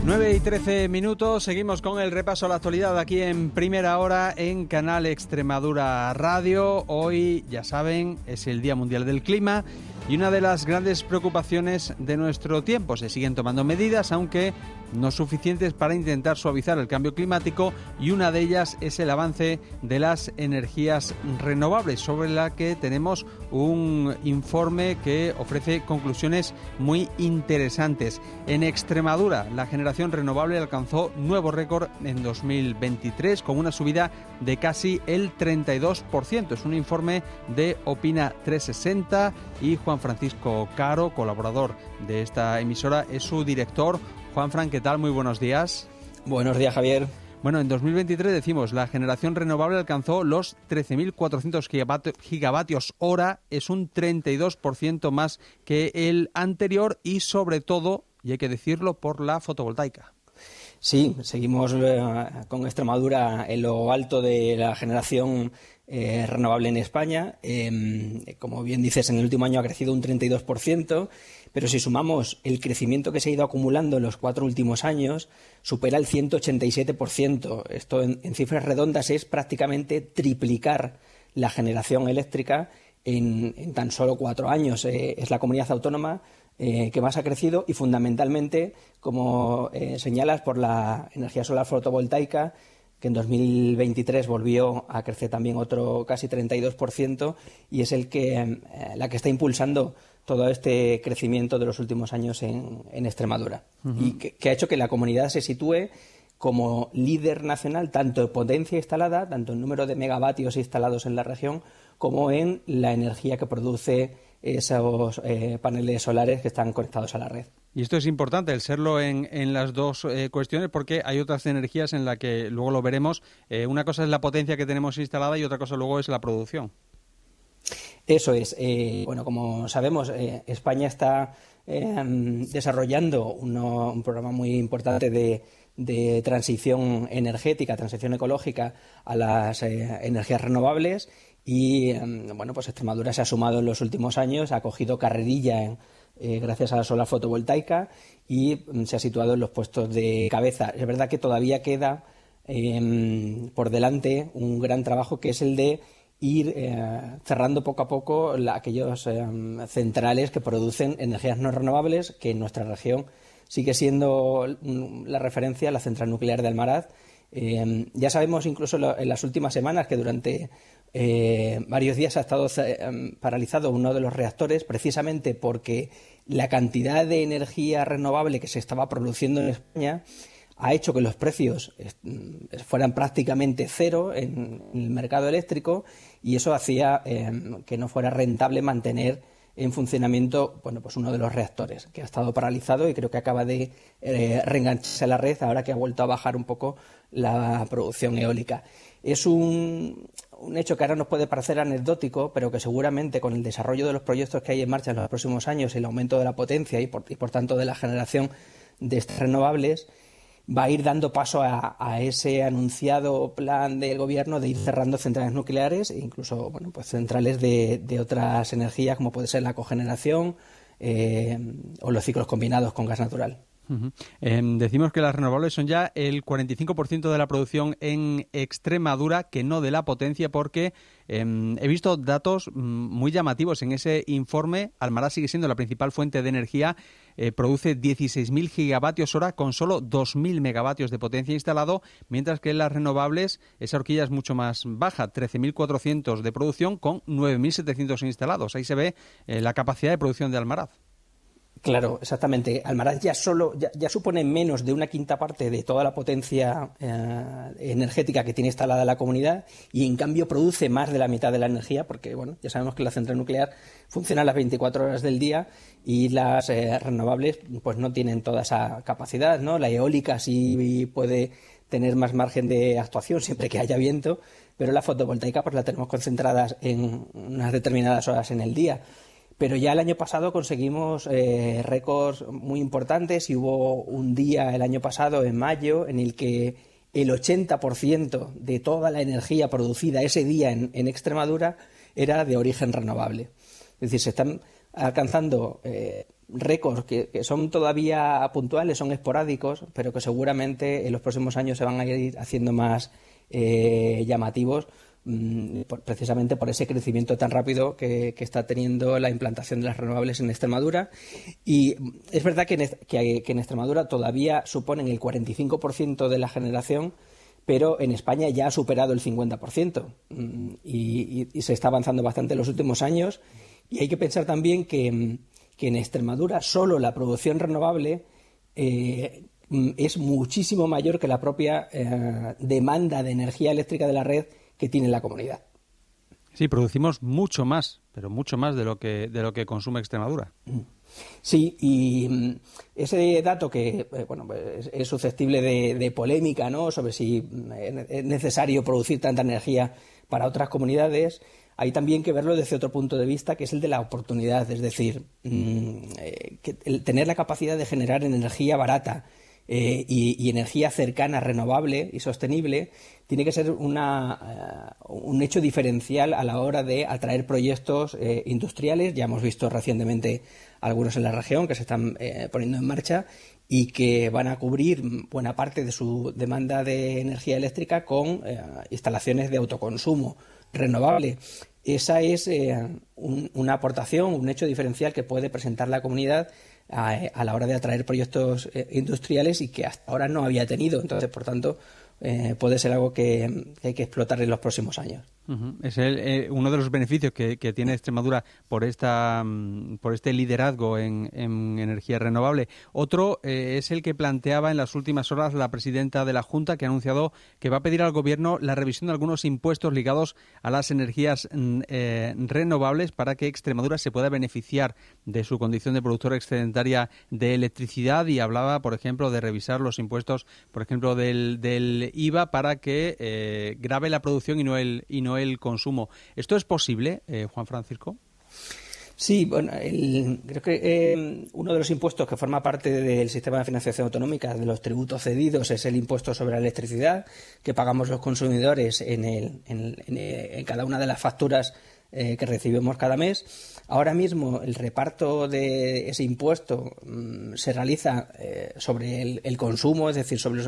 9:13, seguimos con el repaso a la actualidad aquí en Primera Hora en Canal Extremadura Radio. Hoy, ya saben, es el Día Mundial del Clima y una de las grandes preocupaciones de nuestro tiempo. Se siguen tomando medidas, aunque no suficientes, para intentar suavizar el cambio climático, y una de ellas es el avance de las energías renovables, sobre la que tenemos un informe que ofrece conclusiones muy interesantes. En Extremadura, la generación renovable alcanzó nuevo récord en 2023, con una subida de casi el 32%. Es un informe de Opina 360 y Juan Francisco Caro, colaborador de esta emisora, es su director. Juanfran, ¿qué tal? Muy buenos días. Buenos días, Javier. Bueno, en 2023 decimos, la generación renovable alcanzó los 13.400 gigavatios hora, es un 32% más que el anterior y sobre todo, y hay que decirlo, por la fotovoltaica. Sí, seguimos con Extremadura en lo alto de la generación renovable en España. Como bien dices, en el último año ha crecido un 32%, pero si sumamos el crecimiento que se ha ido acumulando en los 4 últimos años, supera el 187%. Esto en cifras redondas es prácticamente triplicar la generación eléctrica en tan solo 4 años. Es la comunidad autónoma que más ha crecido y fundamentalmente, como señalas, por la energía solar fotovoltaica, que en 2023 volvió a crecer también otro casi 32%, y es la que está impulsando todo este crecimiento de los últimos años en Extremadura. Uh-huh. Y que ha hecho que la comunidad se sitúe como líder nacional, tanto en potencia instalada, tanto en número de megavatios instalados en la región, como en la energía que produce esos paneles solares que están conectados a la red. Y esto es importante, el serlo en las dos cuestiones, porque hay otras energías en las que, luego lo veremos, una cosa es la potencia que tenemos instalada y otra cosa luego es la producción. Eso es. Bueno, como sabemos, España está desarrollando un programa muy importante de transición energética, transición ecológica a las energías renovables, y bueno, pues Extremadura se ha sumado en los últimos años, ha cogido carrerilla gracias a la solar fotovoltaica y se ha situado en los puestos de cabeza. Es verdad que todavía queda por delante un gran trabajo, que es el de ir cerrando poco a poco aquellos centrales que producen energías no renovables, que en nuestra región sigue siendo la referencia, la central nuclear de Almaraz. Ya sabemos incluso en las últimas semanas que durante varios días ha estado paralizado uno de los reactores, precisamente porque la cantidad de energía renovable que se estaba produciendo en España ha hecho que los precios fueran prácticamente cero en el mercado eléctrico, y eso hacía que no fuera rentable mantener en funcionamiento, bueno, pues uno de los reactores, que ha estado paralizado y creo que acaba de reengancharse a la red ahora que ha vuelto a bajar un poco la producción eólica. Es un hecho que ahora nos puede parecer anecdótico, pero que seguramente con el desarrollo de los proyectos que hay en marcha en los próximos años, el aumento de la potencia y por tanto de la generación de estas renovables, va a ir dando paso a ese anunciado plan del gobierno de ir cerrando centrales nucleares e incluso, bueno, pues centrales de otras energías, como puede ser la cogeneración o los ciclos combinados con gas natural. Uh-huh. Decimos que las renovables son ya el 45% de la producción en Extremadura, que no de la potencia, porque he visto datos muy llamativos en ese informe. Almaraz sigue siendo la principal fuente de energía, produce 16.000 gigavatios hora con solo 2.000 megavatios de potencia instalado, mientras que en las renovables esa horquilla es mucho más baja, 13.400 de producción con 9.700 instalados. Ahí se ve la capacidad de producción de Almaraz. Claro, exactamente. Almaraz ya supone menos de una quinta parte de toda la potencia energética que tiene instalada la comunidad, y en cambio produce más de la mitad de la energía, porque bueno, ya sabemos que la central nuclear funciona las 24 horas del día y las renovables pues no tienen toda esa capacidad, ¿no? La eólica sí puede tener más margen de actuación siempre que haya viento, pero la fotovoltaica pues la tenemos concentradas en unas determinadas horas en el día. Pero ya el año pasado conseguimos récords muy importantes, y hubo un día el año pasado, en mayo, en el que el 80% de toda la energía producida ese día en Extremadura era de origen renovable. decir, se están alcanzando récords que son todavía puntuales, son esporádicos, pero que seguramente en los próximos años se van a ir haciendo más llamativos, precisamente por ese crecimiento tan rápido que está teniendo la implantación de las renovables en Extremadura. Y es verdad que en Extremadura todavía suponen el 45% de la generación, pero en España ya ha superado el 50%, y se está avanzando bastante en los últimos años. Y hay que pensar también que en Extremadura solo la producción renovable es muchísimo mayor que la propia demanda de energía eléctrica de la red que tiene la comunidad. Sí, producimos mucho más, pero mucho más de lo que consume Extremadura. Sí, y ese dato que es susceptible de polémica, ¿no?, sobre si es necesario producir tanta energía para otras comunidades, hay también que verlo desde otro punto de vista, que es el de la oportunidad, es decir, el tener la capacidad de generar energía barata y energía cercana, renovable y sostenible, tiene que ser un hecho diferencial a la hora de atraer proyectos industriales. Ya hemos visto recientemente algunos en la región que se están poniendo en marcha y que van a cubrir buena parte de su demanda de energía eléctrica con instalaciones de autoconsumo renovable. Esa es una aportación, un hecho diferencial que puede presentar la comunidad a la hora de atraer proyectos industriales y que hasta ahora no había tenido. Entonces, por tanto, puede ser algo que hay que explotar en los próximos años. Uh-huh. Es uno de los beneficios que tiene Extremadura por este liderazgo en energía renovable. Otro es el que planteaba en las últimas horas la presidenta de la Junta, que ha anunciado que va a pedir al Gobierno la revisión de algunos impuestos ligados a las energías renovables para que Extremadura se pueda beneficiar de su condición de productora excedentaria de electricidad, y hablaba, por ejemplo, de revisar los impuestos, por ejemplo, del IVA para que grave la producción y no el consumo. ¿Esto es posible, Juan Francisco? Sí, bueno, creo que uno de los impuestos que forma parte del sistema de financiación autonómica, de los tributos cedidos, es el impuesto sobre la electricidad que pagamos los consumidores en cada una de las facturas que recibimos cada mes. Ahora mismo el reparto de ese impuesto se realiza sobre el consumo, es decir, sobre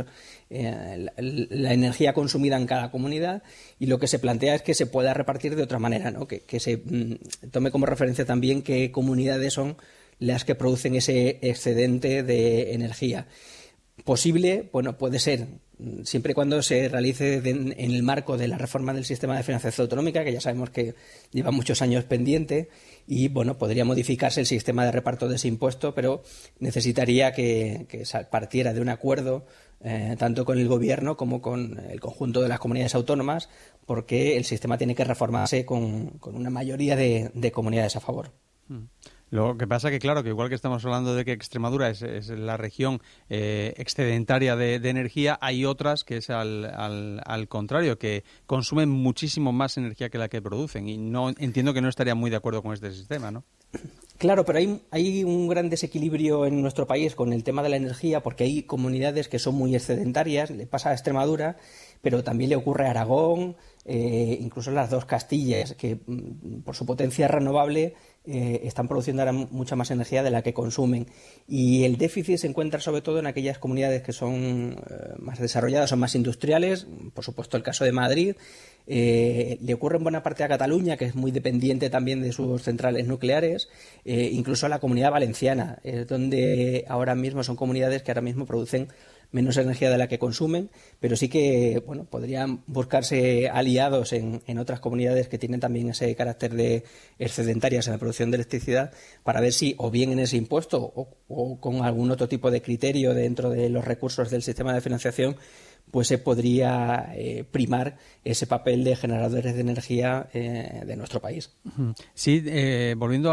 la energía consumida en cada comunidad, y lo que se plantea es que se pueda repartir de otra manera, ¿no? Que se tome como referencia también qué comunidades son las que producen ese excedente de energía. Posible, bueno, puede ser, siempre y cuando se realice en el marco de la reforma del sistema de financiación autonómica, que ya sabemos que lleva muchos años pendiente, y bueno, podría modificarse el sistema de reparto de ese impuesto, pero necesitaría que partiera de un acuerdo tanto con el Gobierno como con el conjunto de las comunidades autónomas, porque el sistema tiene que reformarse con una mayoría de comunidades a favor. Lo que pasa que, claro, que igual que estamos hablando de que Extremadura es la región excedentaria de energía, hay otras que es al contrario, que consumen muchísimo más energía que la que producen, y no entiendo que no estarían muy de acuerdo con este sistema, ¿no? Claro, pero hay un gran desequilibrio en nuestro país con el tema de la energía, porque hay comunidades que son muy excedentarias. Le pasa a Extremadura, pero también le ocurre a Aragón, incluso las dos Castillas, que por su potencia renovable están produciendo ahora mucha más energía de la que consumen. Y el déficit se encuentra sobre todo en aquellas comunidades que son más desarrolladas o más industriales, por supuesto el caso de Madrid. Le ocurre en buena parte a Cataluña, que es muy dependiente también de sus centrales nucleares, incluso a la Comunidad Valenciana, donde ahora mismo son comunidades que ahora mismo producen menos energía de la que consumen, pero sí que podrían buscarse aliados en otras comunidades que tienen también ese carácter de excedentarias en la producción de electricidad, para ver si o bien en ese impuesto o con algún otro tipo de criterio dentro de los recursos del sistema de financiación, pues se podría primar ese papel de generadores de energía de nuestro país. Sí, volviendo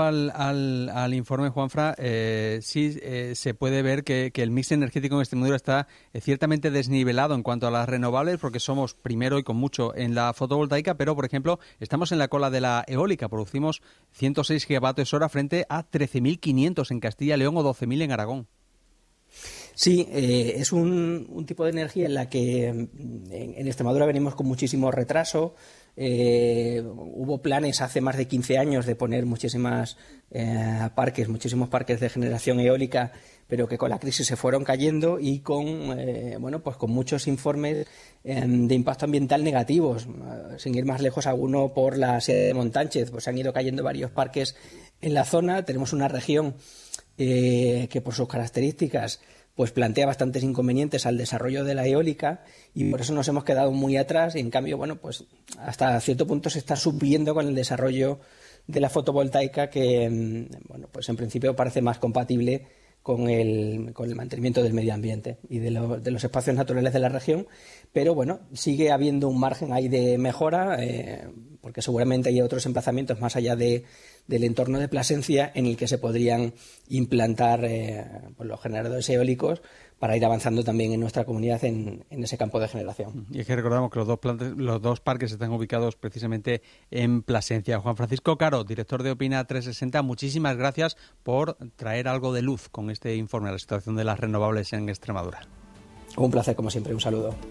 al informe, Juanfra, sí se puede ver que el mix energético en Extremadura está ciertamente desnivelado en cuanto a las renovables, porque somos primero y con mucho en la fotovoltaica, pero, por ejemplo, estamos en la cola de la eólica. Producimos 106 gigavatios hora frente a 13.500 en Castilla y León o 12.000 en Aragón. Sí, es un tipo de energía en la que en Extremadura venimos con muchísimo retraso. Hubo planes hace más de 15 años de poner muchísimos parques de generación eólica, pero que con la crisis se fueron cayendo y con muchos informes de impacto ambiental negativos. Sin ir más lejos, alguno por la Sierra de Montánchez, pues han ido cayendo varios parques en la zona. Tenemos una región que por sus características pues plantea bastantes inconvenientes al desarrollo de la eólica, y por eso nos hemos quedado muy atrás, y en cambio, pues hasta cierto punto se está subiendo con el desarrollo de la fotovoltaica, que pues en principio parece más compatible con el mantenimiento del medio ambiente y de los espacios naturales de la región, pero sigue habiendo un margen ahí de mejora, porque seguramente hay otros emplazamientos más allá del entorno de Plasencia en el que se podrían implantar los generadores eólicos para ir avanzando también en nuestra comunidad en ese campo de generación. Y es que recordamos que los dos parques están ubicados precisamente en Plasencia. Juan Francisco Caro, director de Opina 360, muchísimas gracias por traer algo de luz con este informe de la situación de las renovables en Extremadura. Un placer, como siempre. Un saludo.